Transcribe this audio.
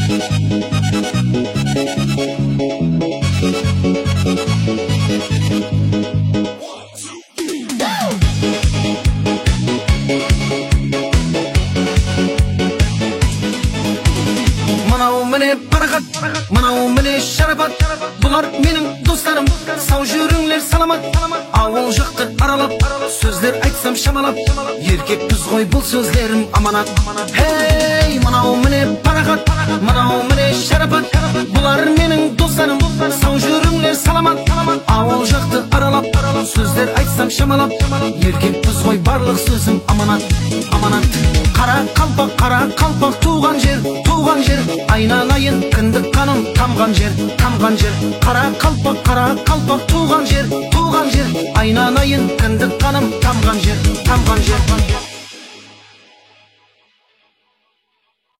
Мынау міне парақат, мынау міне шарапат, бұлар менің достарым, сау жүріңлер саламат. Ауыл жақты аралап, сөздер айтсам шамалап, еркекпіз ғой бұл сөздерім аманат. Хей, мынау міне парақат, мынау міне шарапат, бұлар менің достарым, сау жүріңлер саламат. Ауыл жақты аралап, сөздер айтсам шамалап, еркекпіз ғой барлық сөзім аманат. Аманат. Қара қалпақ туған жер, айналайын кіндік қаным тамған жер. Қара қалпақ туған жер, айналайын кіндік қаным тамған жер.